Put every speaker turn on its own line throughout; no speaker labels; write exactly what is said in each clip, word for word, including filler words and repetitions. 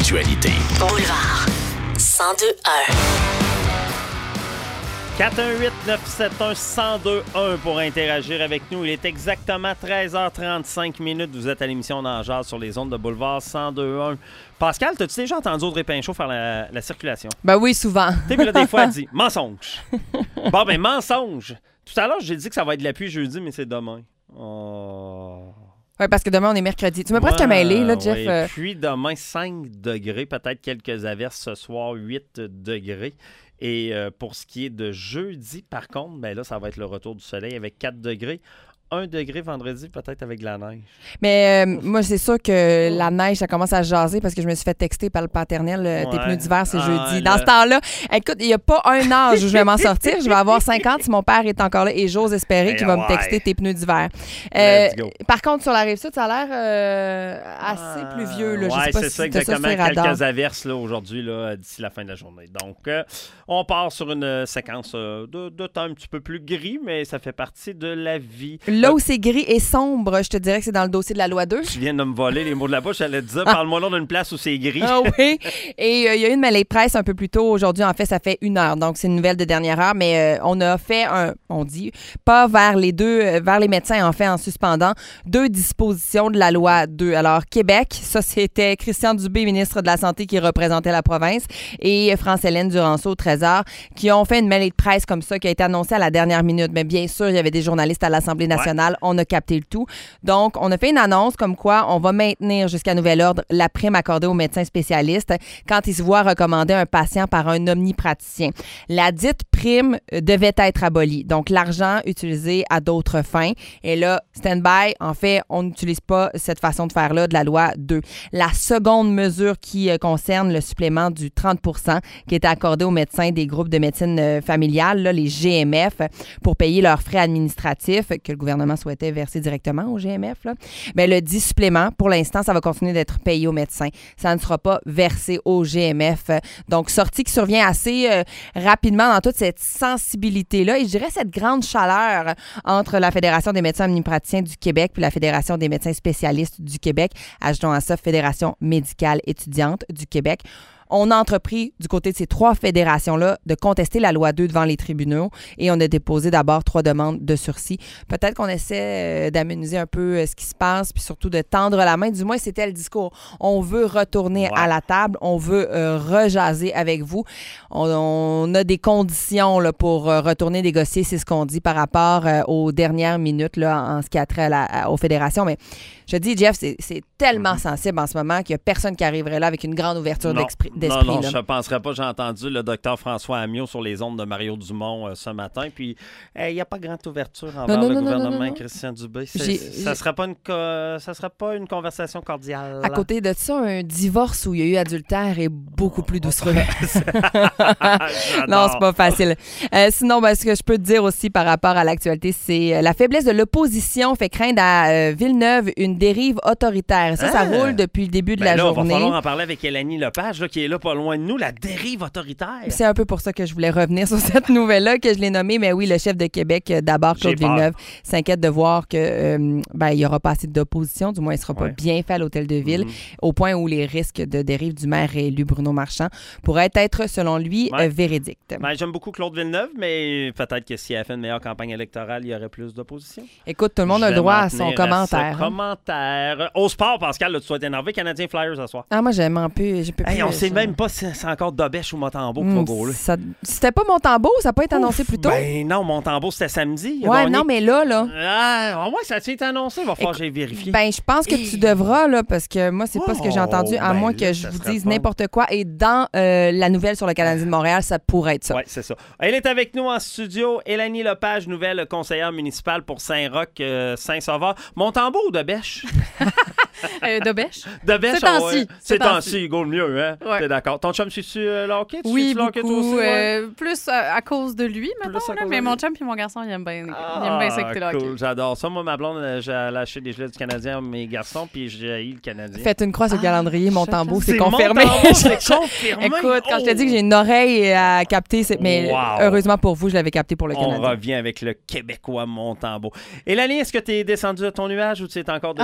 l'actualité.
Boulevard cent deux un.
quatre un huit neuf sept un un zéro deux un pour interagir avec nous. Il est exactement treize heures trente-cinq minutes. Vous êtes à l'émission Dans Jazz sur les ondes de Boulevard cent deux un. Pascal, t'as-tu déjà entendu Audrey Pinchot faire la, la circulation?
Ben oui, souvent.
Tu sais, là, des fois, elle dit « mensonge ». Bon, ben mensonge. Tout à l'heure, j'ai dit que ça va être de l'appui jeudi, mais c'est demain. Oh...
Oui, parce que demain, on est mercredi. Tu m'as presque mêlé, là, Jeff.
Oui.
Euh...
Puis demain, cinq degrés, peut-être quelques averses ce soir, huit degrés. Et euh, pour ce qui est de jeudi, par contre, ben là, ça va être le retour du soleil avec quatre degrés. un degré vendredi, peut-être avec de la neige.
Mais euh, moi, c'est sûr que la neige, ça commence à jaser parce que je me suis fait texter par le paternel. Ouais. Tes pneus d'hiver, c'est ah, jeudi. Dans le... ce temps-là, écoute, il n'y a pas un âge où je vais m'en sortir. Je vais avoir cinquante si mon père est encore là et j'ose espérer hey, qu'il va ouais. me texter tes pneus d'hiver. Euh, par contre, sur la Rive-Sud, ça a l'air euh, assez ah, pluvieux. Là. Je
ouais,
sais pas
c'est
si
ça, exactement. Ça quelques averses là, aujourd'hui, là, d'ici la fin de la journée. Donc, euh, on part sur une séquence euh, de, de temps un petit peu plus gris, mais ça fait partie de la vie.
Là où c'est gris et sombre, je te dirais que c'est dans le dossier de la loi deux.
Tu viens de me voler les mots de la bouche. J'allais te dire, ah. parle-moi là d'une place où c'est gris.
Ah oui. Et il euh, y a eu une mêlée de presse un peu plus tôt aujourd'hui. En fait, ça fait une heure. Donc, c'est une nouvelle de dernière heure. Mais euh, on a fait un, on dit, pas vers les deux, euh, vers les médecins, en fait, en suspendant deux dispositions de la loi deux. Alors, Québec, ça, c'était Christian Dubé, ministre de la Santé, qui représentait la province, et France-Hélène Duranceau, au Trésor, qui ont fait une mêlée de presse comme ça, qui a été annoncée à la dernière minute. Mais bien sûr, il y avait des journalistes à l'Assemblée nationale. Ouais. On a capté le tout. Donc, on a fait une annonce comme quoi on va maintenir jusqu'à nouvel ordre la prime accordée aux médecins spécialistes quand ils se voient recommander un patient par un omnipraticien. La dite prime devait être abolie. Donc, l'argent utilisé à d'autres fins. Et là, stand-by, en fait, on n'utilise pas cette façon de faire-là de la loi deux. La seconde mesure qui euh, concerne le supplément du trente pour cent qui était accordé aux médecins des groupes de médecine euh, familiale, là, les G M F, pour payer leurs frais administratifs que le gouvernement souhaitait verser directement au G M F. Là. Bien, le dit supplément, pour l'instant, ça va continuer d'être payé aux médecins. Ça ne sera pas versé au G M F. Donc, sortie qui survient assez euh, rapidement dans toute cette sensibilité-là. Et je dirais cette grande chaleur entre la Fédération des médecins omnipraticiens du Québec puis la Fédération des médecins spécialistes du Québec. Ajoutons à ça Fédération médicale étudiante du Québec. On a entrepris, du côté de ces trois fédérations-là, de contester la loi deux devant les tribunaux et on a déposé d'abord trois demandes de sursis. Peut-être qu'on essaie euh, d'aménuiser un peu euh, ce qui se passe puis surtout de tendre la main. Du moins, c'était le discours. On veut retourner ouais. à la table. On veut euh, rejaser avec vous. On, on a des conditions là, pour euh, retourner négocier, c'est ce qu'on dit par rapport euh, aux dernières minutes là, en, en ce qui a trait à la, à, aux fédérations. Mais je te dis, Jeff, c'est, c'est tellement mm-hmm. sensible en ce moment qu'il n'y a personne qui arriverait là avec une grande ouverture d'esprit.
Non, non,
là.
je ne penserais pas. J'ai entendu le docteur François Amiot sur les ondes de Mario Dumont euh, ce matin. Puis, il hey, n'y a pas grande ouverture envers non, non, le non, gouvernement non, non, non. Christian Dubé. Ça ne serait pas une co- ça serait pas une conversation cordiale.
À côté de ça, un divorce où il y a eu adultère est beaucoup plus doucereux. Non, c'est pas facile. Euh, sinon, ben, ce que je peux te dire aussi par rapport à l'actualité, c'est euh, la faiblesse de l'opposition fait craindre à euh, Villeneuve une dérive autoritaire. Ça, ah. ça roule depuis le début de
ben
la
là,
journée.
Il va falloir en parler avec Élanie Lepage, là, qui est là pas loin de nous, la dérive autoritaire.
C'est un peu pour ça que je voulais revenir sur cette nouvelle-là, que je l'ai nommée. Mais oui, le chef de Québec, d'abord, Claude Villeneuve, s'inquiète de voir que euh, ben, il n'y aura pas assez d'opposition. Du moins, il ne sera ouais. pas bien fait à l'Hôtel de Ville, mm-hmm. au point où les risques de dérive du maire élu Bruno Marchand pourraient être, selon lui, ouais. euh, véridiques.
Ben, j'aime beaucoup Claude Villeneuve, mais peut-être que s'il avait fait une meilleure campagne électorale, il y aurait plus d'opposition.
Écoute, tout le monde je a le droit à son commentaire.
À hein? commentaire. Au sport, Pascal, là, tu sois énervé. Canadien Flyers ce soir.
Ah, moi, j'aime un peu. Je peux
hey,
plus,
on ne sait
ça.
même pas si c'est encore Dobèche ou Montembeault qui
mmh,
va gauler.
Ça... C'était pas Montembeault, ça n'a pas été annoncé
Ouf,
plus tôt?
Ben non, Montembeault, c'était samedi.
Ouais,
gagné...
non, mais là, là.
Ah, ouais, ça a été annoncé. Il va falloir que j'ai vérifié.
Ben, je pense que Et... tu devras, là, parce que moi, c'est oh, pas ce que j'ai entendu, à ben moins que là, je vous dise fun. n'importe quoi. Et dans euh, la nouvelle sur le Canadien de Montréal, ça pourrait être ça.
Oui, c'est ça. Elle est avec nous en studio. Élanie Lepage, nouvelle conseillère municipale pour Saint-Roch, euh, Saint-Sauveur. Montembeault ou Dobèche?
euh, Dobèche.
Dobèche,
c'est temps-ci.
Ouais. C'est temps-ci, il go le mieux, hein? Ouais. T'es d'accord. Ton chum, suis-tu euh, le hockey? Tu
oui,
beaucoup.
Toi aussi, ouais? euh, plus à, à cause de lui, maintenant. Là, mais mon chum et mon garçon, ils aiment bien,
ah,
ils aiment bien ça écouter le hockey.
Cool, j'adore ça. Moi, ma blonde, j'ai lâché des gilets du Canadien à mes garçons, puis j'ai haï le Canadien.
Faites une croix sur le
ah,
calendrier, Montembeau, c'est, c'est confirmé.
C'est confirmé.
Écoute, quand oh. je te dis que j'ai une oreille à capter, c'est... mais wow. heureusement pour vous, je l'avais capté pour le Canadien.
On revient avec le Québécois Montembeau. Élanie, est-ce que tu es descendu de ton nuage ou tu es encore dessus?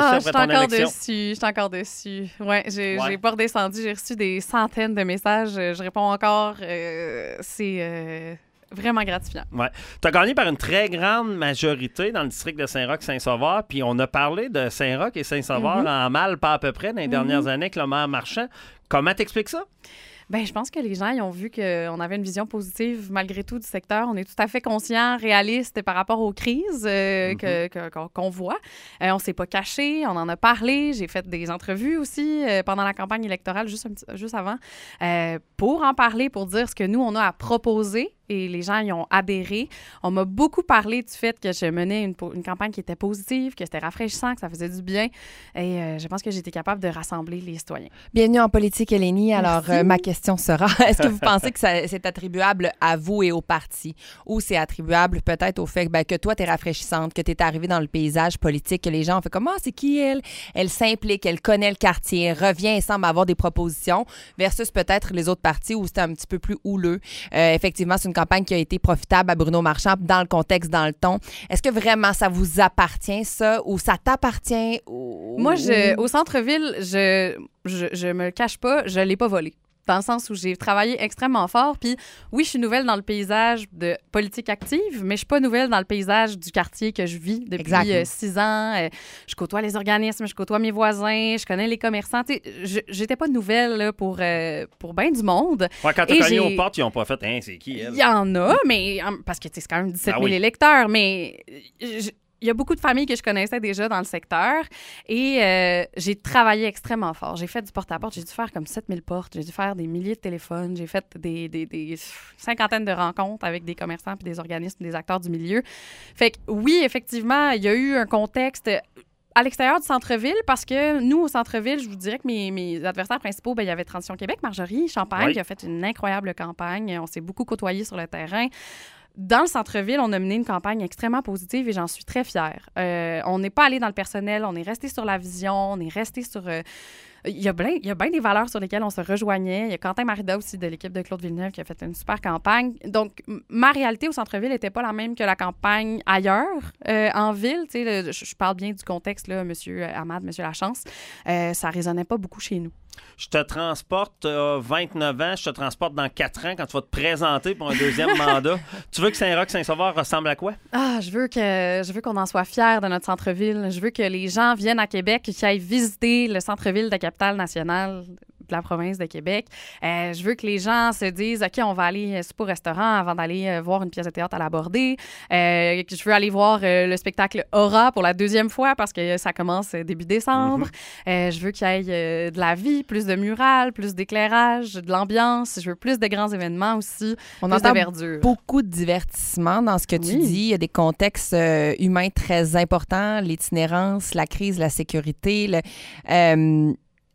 ah,
après ton élection?
Je suis encore dessus. Ouais, j'ai,
ouais.
j'ai pas redescendu. J'ai reçu des centaines de messages. Je réponds encore. Euh, c'est... Euh... Vraiment gratifiant.
Ouais. Tu as gagné par une très grande majorité dans le district de Saint-Roch-Saint-Sauveur. Puis on a parlé de Saint-Roch et Saint-Sauveur mm-hmm. en mal, pas à peu près, dans les mm-hmm. dernières années avec le maire Marchand. Comment t'expliques ça?
Bien, je pense que les gens ils ont vu qu'on avait une vision positive malgré tout du secteur. On est tout à fait conscients, réalistes par rapport aux crises euh, mm-hmm. que, que, qu'on, qu'on voit. Euh, on ne s'est pas caché, on en a parlé. J'ai fait des entrevues aussi euh, pendant la campagne électorale, juste, un petit, juste avant, euh, pour en parler, pour dire ce que nous, on a à proposer. Et les gens y ont adhéré. On m'a beaucoup parlé du fait que je menais une, une campagne qui était positive, que c'était rafraîchissant, que ça faisait du bien. Et euh, je pense que j'ai été capable de rassembler les citoyens.
Bienvenue en politique, Elénie. Alors, euh, ma question sera, est-ce que vous pensez que ça, c'est attribuable à vous et au parti? Ou c'est attribuable peut-être au fait ben, que toi, tu es rafraîchissante, que tu es arrivée dans le paysage politique, que les gens ont fait comme « Ah, c'est qui elle? » Elle s'implique, elle connaît le quartier, elle revient et semble avoir des propositions versus peut-être les autres partis où c'était un petit peu plus houleux. Euh, effectivement, c'est une campagne qui a été profitable à Bruno Marchand dans le contexte, dans le ton. Est-ce que vraiment ça vous appartient, ça, ou ça t'appartient? Ou...
Moi, je, au centre-ville, je, je, je me le cache pas, je l'ai pas volé. Dans le sens où j'ai travaillé extrêmement fort. Puis oui, je suis nouvelle dans le paysage de politique active, mais je suis pas nouvelle dans le paysage du quartier que je vis depuis euh, six ans. Euh, je côtoie les organismes, je côtoie mes voisins, je connais les commerçants. Tu sais, je, j'étais pas nouvelle là, pour, euh, pour bien du monde.
Ouais, quand tu as cogné aux portes, ils ont pas fait hein, « c'est qui elle? »
Il y en a, mais parce que c'est quand même dix-sept mille ah oui. électeurs, mais... Je, il y a beaucoup de familles que je connaissais déjà dans le secteur et euh, j'ai travaillé extrêmement fort. J'ai fait du porte-à-porte, j'ai dû faire comme sept mille portes, j'ai dû faire des milliers de téléphones, j'ai fait des, des, des cinquantaines de rencontres avec des commerçants puis des organismes, des acteurs du milieu. Fait que oui, effectivement, il y a eu un contexte à l'extérieur du centre-ville parce que nous, au centre-ville, je vous dirais que mes, mes adversaires principaux, ben, il y avait Transition Québec, Marjorie Champagne oui. qui a fait une incroyable campagne. On s'est beaucoup côtoyés sur le terrain. Dans le centre-ville, on a mené une campagne extrêmement positive et j'en suis très fière. Euh, on n'est pas allé dans le personnel, on est resté sur la vision, on est resté sur... Euh, il y a bien il y a bien des valeurs sur lesquelles on se rejoignait. Il y a Quentin Marida aussi de l'équipe de Claude Villeneuve qui a fait une super campagne. Donc, ma réalité au centre-ville n'était pas la même que la campagne ailleurs, euh, en ville. Tu sais, le, je, je parle bien du contexte, là, M. Hamad, M. Lachance. Euh, ça ne résonnait pas beaucoup chez nous.
Je te transporte à vingt-neuf ans, je te transporte dans quatre ans quand tu vas te présenter pour un deuxième mandat. Tu veux que Saint-Roch-Saint-Sauveur ressemble à quoi?
Ah, je veux que je veux qu'on en soit fiers de notre centre-ville. Je veux que les gens viennent à Québec et qu'ils aillent visiter le centre-ville de la capitale nationale de la province de Québec. Euh, je veux que les gens se disent, OK, on va aller souper au restaurant avant d'aller euh, voir une pièce de théâtre à l'Abordé. Euh, je veux aller voir euh, le spectacle Aura pour la deuxième fois parce que ça commence début décembre. Mm-hmm. Euh, je veux qu'il y ait euh, de la vie, plus de murales, plus d'éclairage, de l'ambiance. Je veux plus de grands événements aussi, on plus de verdure.
Beaucoup de divertissement dans ce que tu oui. dis. Il y a des contextes euh, humains très importants, l'itinérance, la crise, la sécurité. Le, euh,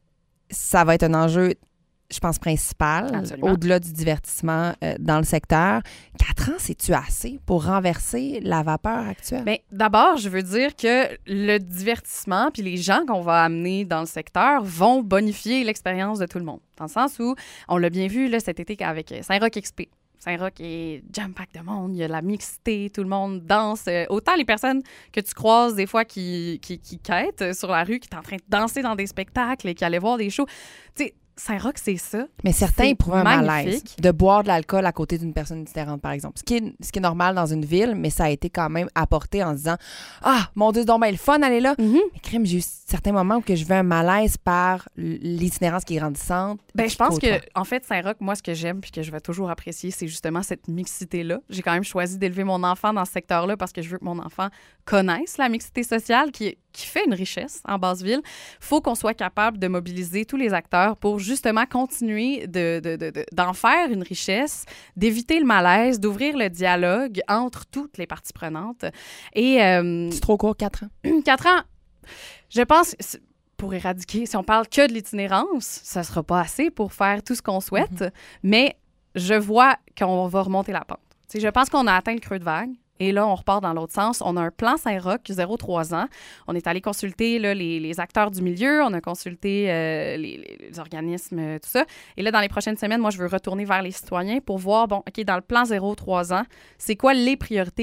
ça va être un enjeu, je pense, principal, Absolument. Au-delà du divertissement euh, dans le secteur. Quatre ans, c'est-tu assez pour renverser la vapeur actuelle?
Bien, d'abord, je veux dire que le divertissement puis les gens qu'on va amener dans le secteur vont bonifier l'expérience de tout le monde. Dans le sens où, on l'a bien vu là, cet été avec Saint-Roch X P. Saint-Roch est jam-pack de monde, il y a de la mixité, tout le monde danse. Euh, autant les personnes que tu croises des fois qui, qui, qui quêtent sur la rue, qui sont en train de danser dans des spectacles et qui allaient voir des shows. Tu sais, Saint-Roch, c'est ça.
Mais certains
c'est
éprouvent un malaise
magnifique.
De boire de l'alcool à côté d'une personne différente, par exemple. Ce qui, est, ce qui est normal dans une ville, mais ça a été quand même apporté en se disant « Ah, mon Dieu, c'est donc bien le fun, aller là! Mm-hmm. » Mais crime, j'ai eu certains moments où que je veux un malaise par l'itinérance qui est grandissante.
Ben, je pense que, en fait, Saint-Roch, moi, ce que j'aime puis que je vais toujours apprécier, c'est justement cette mixité-là. J'ai quand même choisi d'élever mon enfant dans ce secteur-là parce que je veux que mon enfant connaisse la mixité sociale qui est qui fait une richesse en Basse-Ville. Il faut qu'on soit capable de mobiliser tous les acteurs pour justement continuer de, de, de, de, d'en faire une richesse, d'éviter le malaise, d'ouvrir le dialogue entre toutes les parties prenantes. Et, euh,
c'est trop court, quatre ans?
Quatre ans, je pense... Pour éradiquer, si on parle que de l'itinérance, ça ne sera pas assez pour faire tout ce qu'on souhaite, mm-hmm. mais je vois qu'on va remonter la pente. T'sais, je pense qu'on a atteint le creux de vague. Et là, on repart dans l'autre sens. On a un plan Saint-Roch, zéro trois ans. On est allé consulter là, les, les acteurs du milieu. On a consulté euh, les, les organismes, tout ça. Et là, dans les prochaines semaines, moi, je veux retourner vers les citoyens pour voir, bon, OK, dans le plan zéro trois ans, c'est quoi les priorités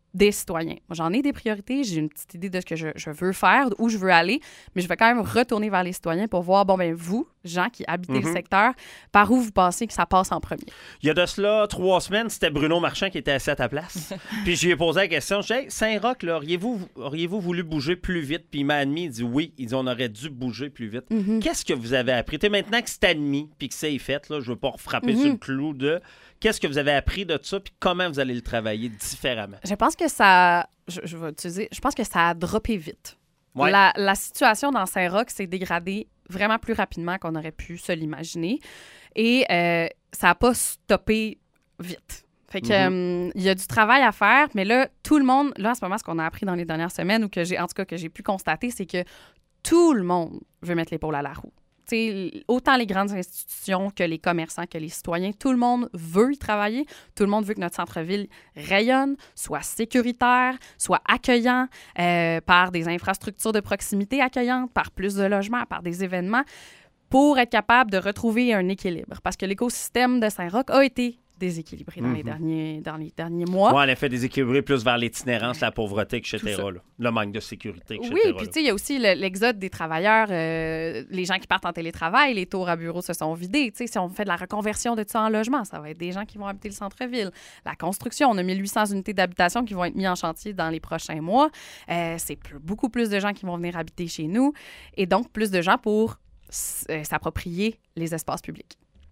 des citoyens. Moi, j'en ai des priorités, j'ai une petite idée de ce que je, je veux faire, où je veux aller, mais je vais quand même retourner vers les citoyens pour voir, bon, ben vous, gens qui habitez mm-hmm. le secteur, par où vous pensez que ça passe en premier?
Il y a de cela trois semaines, c'était Bruno Marchand qui était assis à ta place. Puis je lui ai posé la question, je dis, hey, Saint-Roch, là, auriez-vous, auriez-vous voulu bouger plus vite? Puis il m'a admis, il dit oui, il dit, on aurait dû bouger plus vite. Mm-hmm. Qu'est-ce que vous avez appris? T'sais, maintenant que c'est admis, puis que c'est fait, là, je veux pas frapper mm-hmm. sur le clou de... Qu'est-ce que vous avez appris de ça, puis comment vous allez le travailler différemment?
Je pense que ça... Je, je vais utiliser... Je pense que ça a droppé vite.
Ouais.
La, la situation dans Saint-Roch s'est dégradée vraiment plus rapidement qu'on aurait pu se l'imaginer. Et euh, ça n'a pas stoppé vite. Fait que mm-hmm. euh, il y a du travail à faire, mais là, tout le monde... Là, en ce moment, ce qu'on a appris dans les dernières semaines, ou que j'ai, en tout cas, que j'ai pu constater, c'est que tout le monde veut mettre l'épaule à la roue. T'sais, autant les grandes institutions que les commerçants, que les citoyens, tout le monde veut y travailler. Tout le monde veut que notre centre-ville rayonne, soit sécuritaire, soit accueillant, euh, par des infrastructures de proximité accueillantes, par plus de logements, par des événements, pour être capable de retrouver un équilibre. Parce que l'écosystème de Saint-Roch a été déséquilibré dans, mm-hmm. les derniers, dans les derniers mois.
Oui, en effet, déséquilibré plus vers l'itinérance, la pauvreté, et cetera. Là. Le manque de sécurité, et cetera.
Oui, puis tu sais, il y a aussi le, l'exode des travailleurs, euh, les gens qui partent en télétravail, les tours à bureaux se sont vidés. Tu sais, si on fait de la reconversion de tout ça en logement, ça va être des gens qui vont habiter le centre-ville. La construction, on a mille huit cents unités d'habitation qui vont être mises en chantier dans les prochains mois. Euh, c'est plus, beaucoup plus de gens qui vont venir habiter chez nous et donc plus de gens pour euh, s'approprier les espaces publics.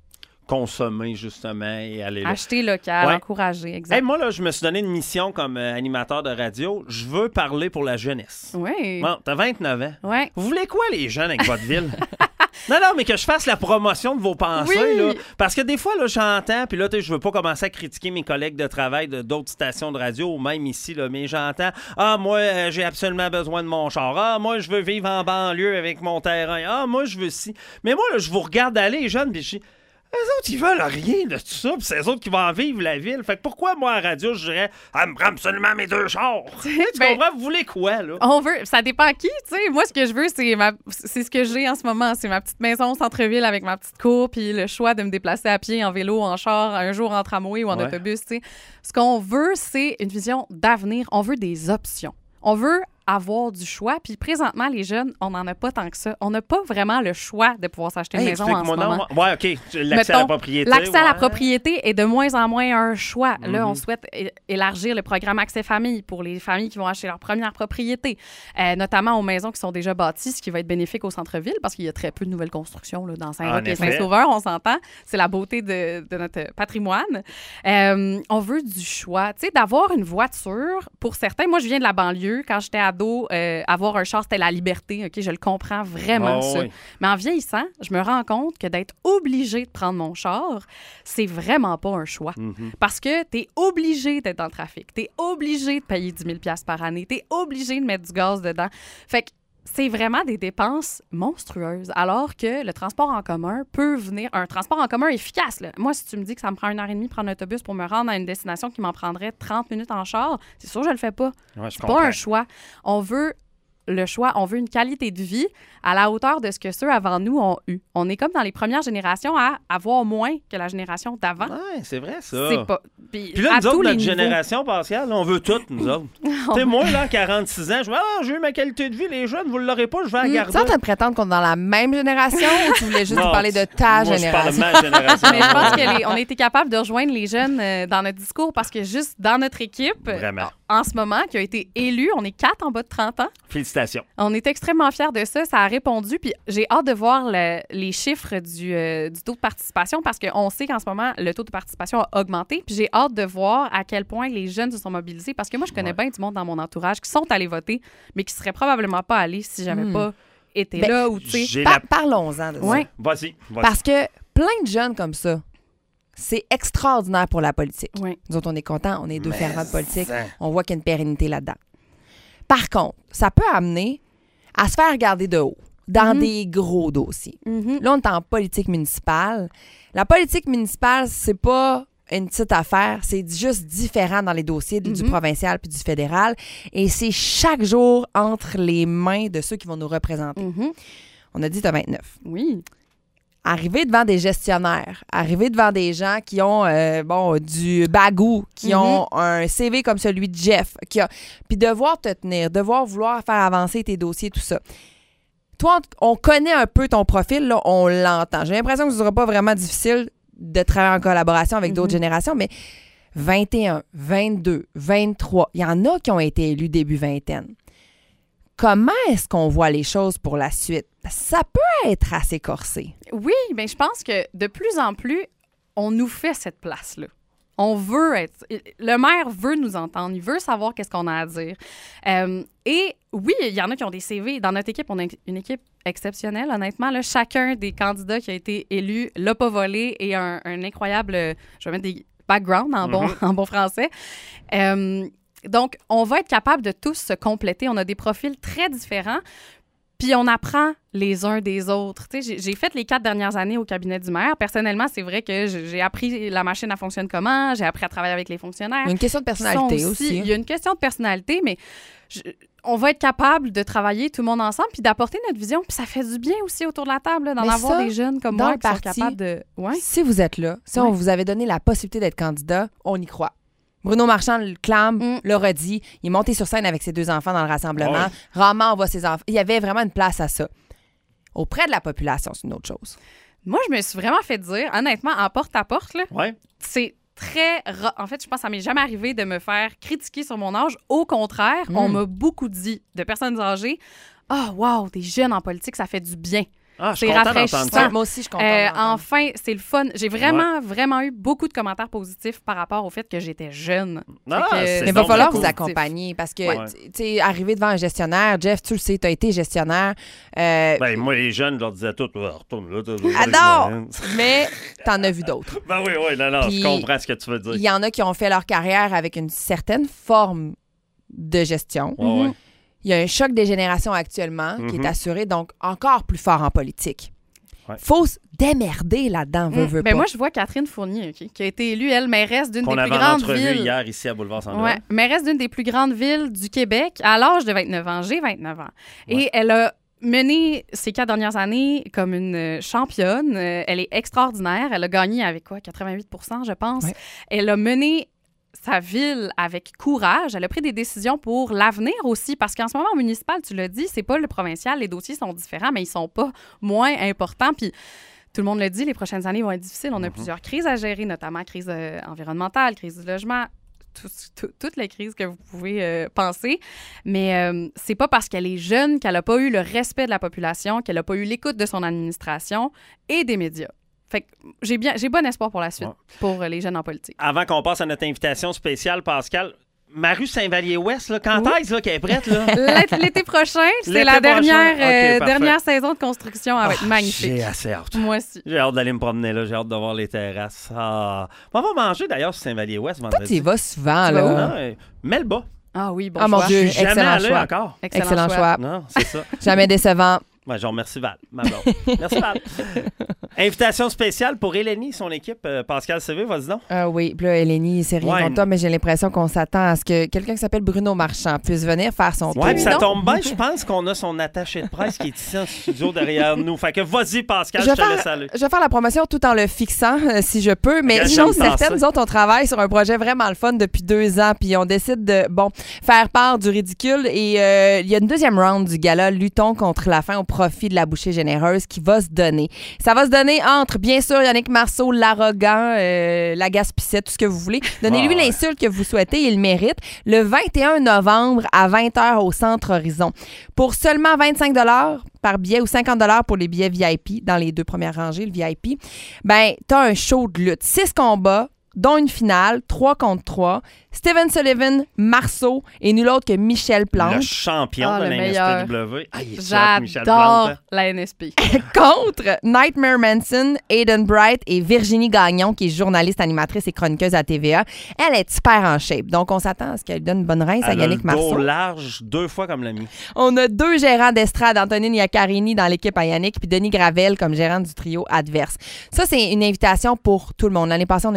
Consommer, justement, et aller là.
Acheter local,
ouais.
encourager, exactement.
Hey, moi, là, je me suis donné une mission comme euh, animateur de radio. Je veux parler pour la jeunesse.
Oui.
Bon, t'as vingt-neuf ans.
Oui.
Vous voulez quoi, les jeunes, avec votre ville? Non, non, mais que je fasse la promotion de vos pensées,
oui.
là. Parce que des fois, là, j'entends, puis là, je veux pas commencer à critiquer mes collègues de travail de d'autres stations de radio, ou même ici, là, mais j'entends, ah, moi, euh, j'ai absolument besoin de mon char. Ah, moi, je veux vivre en banlieue avec mon terrain. Ah, moi, je veux ci. Mais moi, là, je vous regarde aller, les jeunes, puis je dis, eux autres, ils veulent rien de tout ça, puis c'est eux autres qui vont en vivre la ville. Fait que pourquoi, moi, à la radio, je dirais « Ah, me prends absolument mes deux chars! » Tu
ben,
comprends? Vous voulez quoi, là?
On veut... Ça dépend qui, tu sais. Moi, ce que je veux, c'est ma... c'est ce que j'ai en ce moment. C'est ma petite maison au centre-ville avec ma petite cour, puis le choix de me déplacer à pied, en vélo, en char, un jour en tramway ou en ouais. autobus, tu sais. Ce qu'on veut, c'est une vision d'avenir. On veut des options. On veut avoir du choix. Puis présentement, les jeunes, on n'en a pas tant que ça. On n'a pas vraiment le choix de pouvoir s'acheter une
hey,
maison en ce moment.
Oui, OK. L'accès Mettons, à la propriété.
L'accès
ouais.
à la propriété est de moins en moins un choix. Mm-hmm. Là, on souhaite é- élargir le programme Accès Famille pour les familles qui vont acheter leur première propriété, euh, notamment aux maisons qui sont déjà bâties, ce qui va être bénéfique au centre-ville parce qu'il y a très peu de nouvelles constructions là, dans Saint-Roch et Saint-Sauveur, on s'entend. C'est la beauté de, de notre patrimoine. Euh, on veut du choix. Tu sais, d'avoir une voiture, pour certains, moi, je viens de la banlieue. Quand j'étais ado, euh, avoir un char, c'était la liberté. OK, je le comprends vraiment, oh, ça. Oui. Mais en vieillissant, je me rends compte que d'être obligé de prendre mon char, c'est vraiment pas un choix. Mm-hmm. Parce que t'es obligé d'être dans le trafic. T'es obligé de payer dix mille dollars par année. T'es obligé de mettre du gaz dedans. Fait que c'est vraiment des dépenses monstrueuses, alors que le transport en commun peut venir... Un transport en commun efficace, là. Moi, si tu me dis que ça me prend une heure et demie prendre un autobus pour me rendre à une destination qui m'en prendrait trente minutes en char, c'est sûr que je le fais pas.
Ouais,
c'est pas un choix. On veut le choix, on veut une qualité de vie à la hauteur de ce que ceux avant nous ont eu. On est comme dans les premières générations à avoir moins que la génération d'avant.
Oui, c'est vrai, ça.
C'est pas... Puis,
Puis là, nous autres, notre
niveaux...
génération, Pascal, on veut tout, nous autres. Tu sais, moi, là, quarante-six ans, je me dis, ah, j'ai eu ma qualité de vie, les jeunes, vous ne l'aurez pas, je vais la garder.
Tu es en train de prétendre qu'on est dans la même génération ou tu voulais juste
non,
parler de ta
moi,
génération?
Je parle de ma génération.
Mais je pense qu'on a été capable de rejoindre les jeunes euh, dans notre discours parce que juste dans notre équipe,
Vraiment.
en ce moment, qui a été élue, on est quatre en bas de trente ans.
Félicitations.
On est extrêmement fiers de ça. Ça a répondu. Puis j'ai hâte de voir le, les chiffres du, euh, du taux de participation parce qu'on sait qu'en ce moment, le taux de participation a augmenté. Puis j'ai hâte de voir à quel point les jeunes se sont mobilisés parce que moi, je connais ouais. bien du monde dans mon entourage qui sont allés voter, mais qui ne seraient probablement pas allés si j'avais mmh. pas été ben, là. Ou,
par- la... Parlons-en de ça.
Ouais.
Vas-y, vas-y.
Parce que plein de jeunes comme ça, c'est extraordinaire pour la politique.
Oui.
Nous autres, on est contents, on est deux
mais
fervents de politique.
ça...
On voit qu'il y a une pérennité là-dedans. Par contre, ça peut amener à se faire regarder de haut dans mm-hmm. des gros dossiers. Mm-hmm. Là, on est en politique municipale. La politique municipale, c'est pas une petite affaire, c'est juste différent dans les dossiers mm-hmm. du provincial puis du fédéral. Et c'est chaque jour entre les mains de ceux qui vont nous représenter. Mm-hmm. On a dit que tu as vingt-neuf.
Oui.
arriver devant des gestionnaires, arriver devant des gens qui ont euh, bon du bagou, qui mm-hmm. ont un C V comme celui de Jeff, qui a, puis devoir te tenir, devoir vouloir faire avancer tes dossiers, tout ça. Toi, on connaît un peu ton profil, là, on l'entend. J'ai l'impression que ce ne sera pas vraiment difficile de travailler en collaboration avec mm-hmm. d'autres générations, mais vingt et un, vingt-deux, vingt-trois, il y en a qui ont été élus début vingtaine. Comment est-ce qu'on voit les choses pour la suite? Ça peut être assez corsé.
Oui, bien, je pense que de plus en plus, on nous fait cette place-là. On veut être... Le maire veut nous entendre. Il veut savoir qu'est-ce qu'on a à dire. Euh, et oui, il y en a qui ont des C V. Dans notre équipe, on a une équipe exceptionnelle, honnêtement. Là, chacun des candidats qui a été élu l'a pas volé et un, un incroyable... Je vais mettre des backgrounds en, bon, mm-hmm. en bon français. Euh, Donc, on va être capable de tous se compléter. On a des profils très différents, puis on apprend les uns des autres. Tu sais, j'ai, j'ai fait les quatre dernières années au cabinet du maire. Personnellement, c'est vrai que j'ai appris la machine à fonctionne comment, j'ai appris à travailler avec les fonctionnaires.
Il y a une question de personnalité aussi. aussi.
Il y a une question de personnalité, mais je, on va être capable de travailler tout le monde ensemble puis d'apporter notre vision. Puis ça fait du bien aussi autour de la table, là, d'en mais avoir ça, des jeunes comme moi qui parti, sont capables de... Ouais.
Si vous êtes là, si ouais. on vous avait donné la possibilité d'être candidat, on y croit. Bruno Marchand le clame, mm. le redit. Il est monté sur scène avec ses deux enfants dans le rassemblement. Ouais. Rarement on voit ses enfants. Il y avait vraiment une place à ça. Auprès de la population, c'est une autre chose.
Moi, je me suis vraiment fait dire, honnêtement, en porte-à-porte, là,
ouais.
c'est très... Ra- en fait, je pense que ça m'est jamais arrivé de me faire critiquer sur mon âge. Au contraire, mm. on m'a beaucoup dit, de personnes âgées, « Ah, oh, wow, des jeunes en politique, ça fait du bien. »
Ah, je
c'est
suis content d'entendre ça.
Moi aussi, je suis contente
euh,
d'entendre.
Enfin, c'est le fun. J'ai vraiment,
ouais.
vraiment eu beaucoup de commentaires positifs par rapport au fait que j'étais jeune.
Ah,
que,
c'est
mais il va falloir
positif.
vous accompagner parce que,
ouais.
tu sais, arriver devant un gestionnaire, Jeff, tu le sais, tu as été gestionnaire. Euh,
ben, moi, les jeunes, je leur disais tout, oh, retourne là.
Ah non! Mais t'en as vu d'autres.
Ben oui, oui, non, non, Puis, je comprends ce que tu veux dire.
Il y en a qui ont fait leur carrière avec une certaine forme de gestion.
Ouais, ouais.
Il y a un choc des générations actuellement mm-hmm. qui est assuré, donc encore plus fort en politique.
Ouais.
Faut se démerder là-dedans, veut, veut
ben
pas.
Moi, je vois Catherine Fournier, okay, qui a été élue, elle, mairesse d'une
Qu'on
des plus
avait
grandes
en entrevue
villes.
hier ici à Boulevard Saint-Laurent.
Ouais, mairesse d'une des plus grandes villes du Québec à l'âge de vingt-neuf ans. J'ai vingt-neuf ans. Ouais. Et elle a mené ces quatre dernières années comme une championne. Elle est extraordinaire. Elle a gagné avec quoi? quatre-vingt-huit pour cent, je pense. Ouais. Elle a mené sa ville avec courage. Elle a pris des décisions pour l'avenir aussi, parce qu'en ce moment, au municipal, tu l'as dit, c'est pas le provincial. Les dossiers sont différents, mais ils sont pas moins importants. Puis tout le monde le dit, les prochaines années vont être difficiles. On a mm-hmm. plusieurs crises à gérer, notamment crise euh, environnementale, crise du logement, tout, tout, toutes les crises que vous pouvez euh, penser. Mais euh, c'est pas parce qu'elle est jeune qu'elle a pas eu le respect de la population, qu'elle a pas eu l'écoute de son administration et des médias. Fait que j'ai bien, j'ai bon espoir pour la suite, ouais. pour les jeunes en politique.
Avant qu'on passe à notre invitation spéciale, Pascal, ma rue Saint-Vallier-Ouest, là, quand oui. est-ce là, qu'elle est prête? Là?
L'été prochain, c'est
L'été
la dernière,
okay,
euh, dernière saison de construction. Elle va être
oh,
magnifique.
J'ai assez hâte.
Moi aussi.
J'ai hâte d'aller me promener là, j'ai hâte de voir les terrasses. Ah. On va manger d'ailleurs sur Saint-Vallier-Ouest vendredi.
Toi, tu y vas souvent,
tu
là.
Vas
non, Melba.
Ah oui, bon
ah,
choix.
mon Dieu,
je suis
excellent
jamais allé
choix.
encore.
Excellent,
excellent choix. choix.
Non, c'est ça.
Jamais décevant.
Ouais, je remercie Val, ma blonde. Merci Val. Invitation spéciale pour Eleni, son équipe. Euh, Pascal C V, vas-y donc.
Euh, oui, puis là, Eleni, c'est rien
ouais.
contre toi, mais j'ai l'impression qu'on s'attend à ce que quelqu'un qui s'appelle Bruno Marchand puisse venir faire son tour.
Oui, puis ça tombe bien, je pense qu'on a son attaché de presse qui est ici en studio derrière nous. Fait que vas-y, Pascal, je, je te
faire,
laisse aller.
Je vais faire la promotion tout en le fixant, euh, si je peux, mais
Regarde,
chose certaine, nous autres, on travaille sur un projet vraiment le fun depuis deux ans, puis on décide de, bon, faire part du ridicule, et euh, il y a une deuxième round du gala Luttons contre la faim au profit de la bouchée généreuse qui va se donner. Ça va se donner entre, bien sûr, Yannick Marceau, l'arrogant, euh, la gaspissette, tout ce que vous voulez. Donnez-lui oh, l'insulte que vous souhaitez, il le mérite. Le vingt et un novembre à vingt heures au Centre Horizon. Pour seulement vingt-cinq dollars par billet ou cinquante dollars pour les billets V I P, dans les deux premières rangées, le V I P, ben, t'as un show de lutte. Six combats, dont une finale, trois contre trois. Steven Sullivan, Marceau et nul autre que Michel Plante.
Le champion
oh,
de
le
la N S P W.
Ah, il est J'adore Michel Plante, hein? La N S P.
Contre Nightmare Manson, Aiden Bright et Virginie Gagnon, qui est journaliste, animatrice et chroniqueuse à T V A. Elle est super en shape. Donc, on s'attend à ce qu'elle donne une bonne rince à Yannick Marceau.
Elle a le dos large, deux fois comme l'ami.
On a deux gérants d'estrade, Antonine Iaccarini dans l'équipe à Yannick, puis Denis Gravel comme gérant du trio adverse. Ça, c'est une invitation pour tout le monde. L'année passée, on a eu du fun comme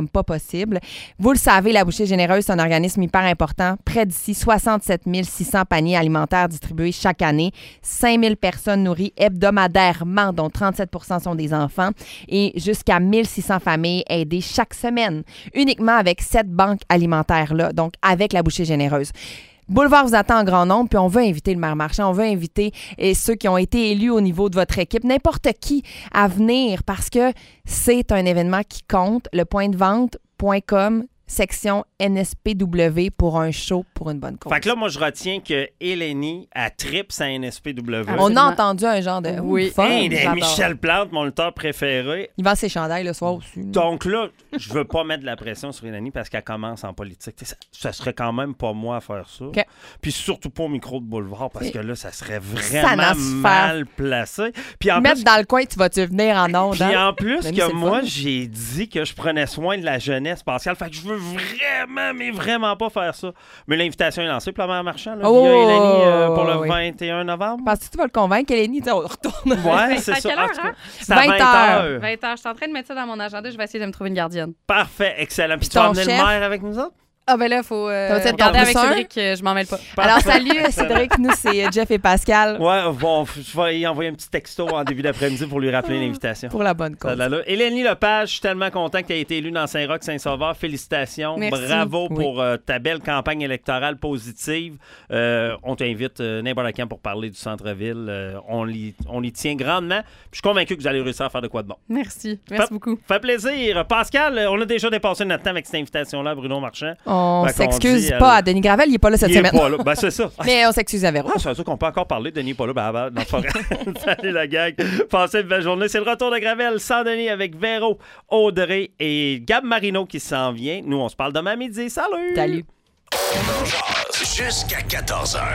comme pas possible. Vous le savez, la Bouchée Généreuse, c'est un organisme hyper important. Près d'ici soixante-sept mille six cents paniers alimentaires distribués chaque année. cinq mille personnes nourries hebdomadairement, dont trente-sept pour cent sont des enfants. Et jusqu'à mille six cents familles aidées chaque semaine. Uniquement avec cette banque alimentaire-là, donc avec la Bouchée Généreuse. Boulevard vous attend en grand nombre, puis on veut inviter le maire Marchand, on veut inviter et ceux qui ont été élus au niveau de votre équipe, n'importe qui à venir parce que c'est un événement qui compte. Le point de vente point com, section N S P W pour un show pour une bonne cause.
Fait que là, moi, je retiens que Eleni, a tripe sa N S P W.
On a entendu un genre de
oui.
fun.
Hey, Michel Plante, mon lutteur préféré.
Il vend ses chandails le soir aussi.
Donc là, je veux pas mettre de la pression sur Eleni parce qu'elle commence en politique. Ça, ça serait quand même pas moi à faire ça.
Okay.
Puis surtout pas au micro de boulevard parce que là, ça serait
Ça
vraiment mal placé. Puis en
Mettre
plus,
dans le coin, tu vas-tu venir en ondes?
puis
hein?
en plus
Mamie,
que
c'est le
moi,
fun.
j'ai dit que je prenais soin de la jeunesse, Pascal. Fait que je veux vraiment, mais vraiment pas faire ça. Mais l'invitation est lancée pour la mère Marchand, là,
Oh,
via Eleni, euh, pour le
oui.
vingt et un novembre.
Penses-tu que tu vas le convaincre, Eleni? On retourne.
Ouais, c'est
À
ça.
quelle
En
heure,
tout cas,
hein?
c'est à
vingt
vingt
heures.
heures.
vingt heures. Je suis en train de mettre ça dans mon agenda. Je vais essayer de me trouver une gardienne.
Parfait, excellent. Puis tu
ton
vas emmener
chef?
le maire avec nous autres?
Ah, ben là, il faut euh,
Ça va être
regarder avec
ton
Cédric. euh, je m'en mêle pas.
Alors, salut, Cédric. Nous, c'est Jeff et Pascal
Ouais, bon, je vais y envoyer un petit texto en début d'après-midi pour lui rappeler l'invitation.
pour la bonne cause.
Eleni Lepage, je suis tellement content que tu aies été élue dans Saint-Roch-Saint-Sauveur. Félicitations.
Merci.
Bravo
Oui.
pour euh, ta belle campagne électorale positive. Euh, on t'invite euh, n'importe quand pour parler du centre-ville. Euh, on, l'y, on l'y tient grandement. Puis je suis convaincu que vous allez réussir à faire de quoi de bon.
Merci. Merci
Fait-
beaucoup.
Fait plaisir. Pascal, euh, on a déjà dépassé notre temps avec cette invitation-là, Bruno Marchand.
On
Fait qu'on
s'excuse
dit,
pas
euh,
à Denis Gravel, il n'est pas là cette
Il est
semaine.
pas là. Ben, c'est ça.
Mais on s'excuse à Véro.
Ah, c'est ça qu'on peut encore parler. Denis n'est pas là. Ben, ben, non, c'est pas vrai. Salut la gang. Passez une belle journée. C'est le retour de Gravel sans Denis avec Véro, Audrey et Gab Marino qui s'en vient. Nous, on se parle demain midi. Salut!
Salut.
Jusqu'à quatorze heures.